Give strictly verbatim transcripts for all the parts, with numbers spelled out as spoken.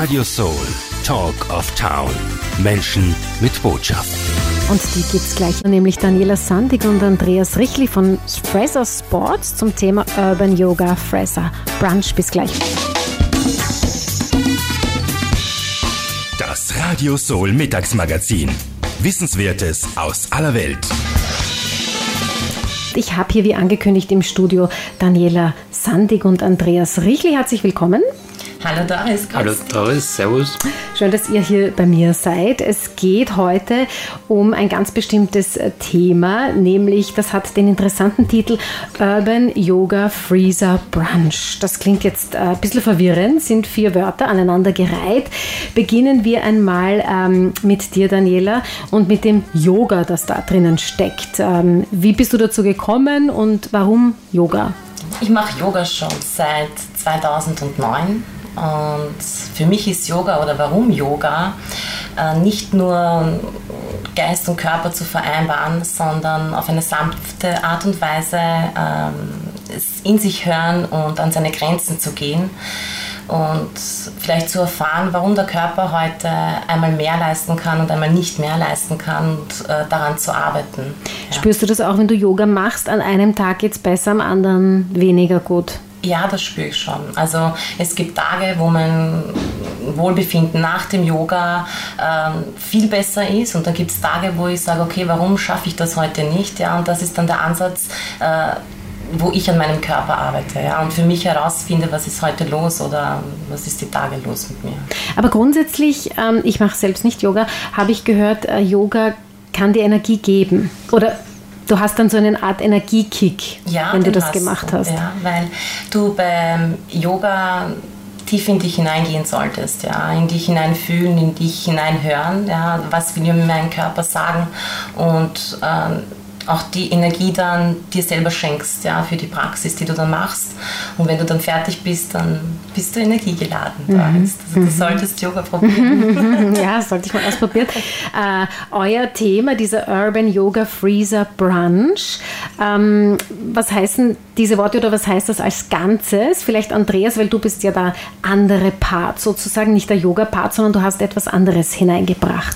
Radio Soul, Talk of Town. Menschen mit Botschaft. Und die gibt's gleich, nämlich Daniela Sandig und Andreas Richli von Fraser Sports zum Thema Urban Yoga Fraser Brunch. Bis gleich. Das Radio Soul Mittagsmagazin. Wissenswertes aus aller Welt. Ich habe hier, wie angekündigt, im Studio Daniela Sandig und Andreas Richli. Herzlich willkommen. Hallo Doris. Hallo Doris, servus. Schön, dass ihr hier bei mir seid. Es geht heute um ein ganz bestimmtes Thema, nämlich das hat den interessanten Titel Urban Yoga Freezer Brunch. Das klingt jetzt ein bisschen verwirrend, sind vier Wörter aneinandergereiht. Beginnen wir einmal ähm, mit dir, Daniela, und mit dem Yoga, das da drinnen steckt. Ähm, wie bist du dazu gekommen und warum Yoga? Ich mache Yoga schon seit zweitausendneun. Und für mich ist Yoga oder warum Yoga äh, nicht nur Geist und Körper zu vereinbaren, sondern auf eine sanfte Art und Weise äh, es in sich hören und an seine Grenzen zu gehen und vielleicht zu erfahren, warum der Körper heute einmal mehr leisten kann und einmal nicht mehr leisten kann und äh, daran zu arbeiten. Ja. Spürst du das auch, wenn du Yoga machst? An einem Tag geht es besser, am anderen weniger gut? Ja, das spüre ich schon. Also es gibt Tage, wo mein Wohlbefinden nach dem Yoga ähm, viel besser ist und dann gibt es Tage, wo ich sage, okay, warum schaffe ich das heute nicht? Ja, und das ist dann der Ansatz, äh, wo ich an meinem Körper arbeite, ja, und für mich herausfinde, was ist heute los oder was ist die Tage los mit mir. Aber grundsätzlich, ähm, ich mache selbst nicht Yoga, habe ich gehört, äh, Yoga kann dir Energie geben oder du hast dann so eine Art Energiekick, ja, wenn du das hast gemacht du, hast. Ja, weil du beim Yoga tief in dich hineingehen solltest, ja, in dich hineinfühlen, in dich hineinhören, ja, was will mir mein Körper sagen und ähm, auch die Energie dann dir selber schenkst, ja, für die Praxis, die du dann machst. Und wenn du dann fertig bist, dann bist du energiegeladen. Mhm. Also du solltest Yoga probieren. Ja, sollte ich mal ausprobieren. Äh, euer Thema, dieser Urban Yoga Freezer Brunch. Ähm, was heißen diese Worte oder was heißt das als Ganzes? Vielleicht Andreas, weil du bist ja der andere Part, sozusagen nicht der Yoga-Part, sondern du hast etwas anderes hineingebracht.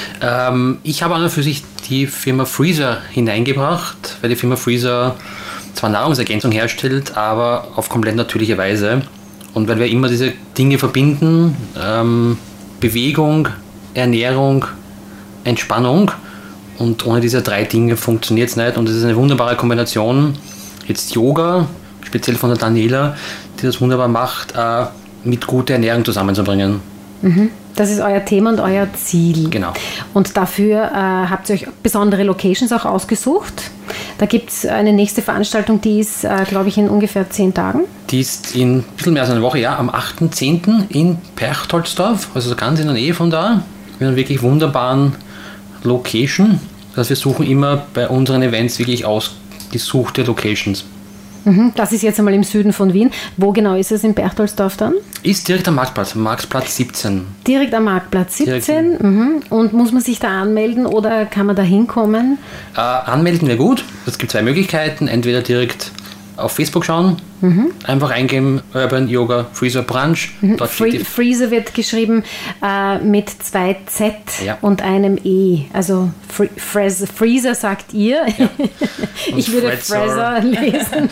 Ähm, ich habe an und für sich die Firma Freezer hineingebracht, weil die Firma Freezer zwar Nahrungsergänzung herstellt, aber auf komplett natürliche Weise. Und weil wir immer diese Dinge verbinden, ähm, Bewegung, Ernährung, Entspannung, und ohne diese drei Dinge funktioniert es nicht. Und es ist eine wunderbare Kombination, jetzt Yoga, speziell von der Daniela, die das wunderbar macht, äh, mit guter Ernährung zusammenzubringen. Mhm. Das ist euer Thema und euer Ziel. Genau. Und dafür äh, habt ihr euch besondere Locations auch ausgesucht. Da gibt es eine nächste Veranstaltung, die ist, äh, glaube ich, in ungefähr zehn Tagen. Die ist in ein bisschen mehr als eine Woche, ja, am achten zehnten in Perchtoldsdorf, also ganz in der Nähe von da, mit einer wirklich wunderbaren Location. Das heißt, wir suchen immer bei unseren Events wirklich ausgesuchte Locations. Das ist jetzt einmal im Süden von Wien. Wo genau ist es in Berchtoldsdorf dann? Ist direkt am Marktplatz, Marktplatz siebzehn. Direkt am Marktplatz siebzehn. Mhm. Und muss man sich da anmelden oder kann man da hinkommen? Äh, anmelden wäre gut. Es gibt zwei Möglichkeiten. Entweder direkt auf Facebook schauen, mhm. einfach eingeben, Urban Yoga Freezer Brunch. Mhm. Free, Freezer wird geschrieben äh, mit zwei Z ja. und einem E. Also Free, Freezer, Freezer sagt ihr. Ja. Ich würde Freezer lesen.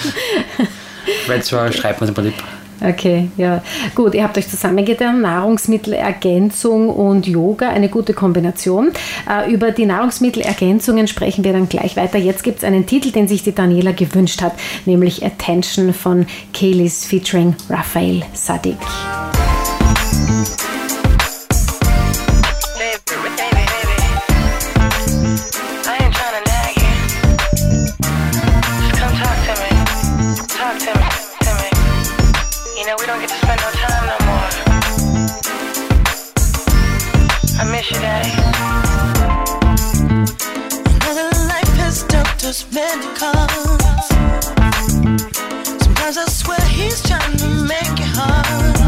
Freezer schreibt man im Prinzip. Okay, ja. Gut, ihr habt euch zusammengetan, Nahrungsmittelergänzung und Yoga, eine gute Kombination. Äh, über die Nahrungsmittelergänzungen sprechen wir dann gleich weiter. Jetzt gibt es einen Titel, den sich die Daniela gewünscht hat, nämlich Attention von Kelis featuring Raphael Saadiq. You know, we don't get to spend no time no more. I miss you, Daddy. Another life has dealt us many cards. Sometimes I swear he's trying to make it hard.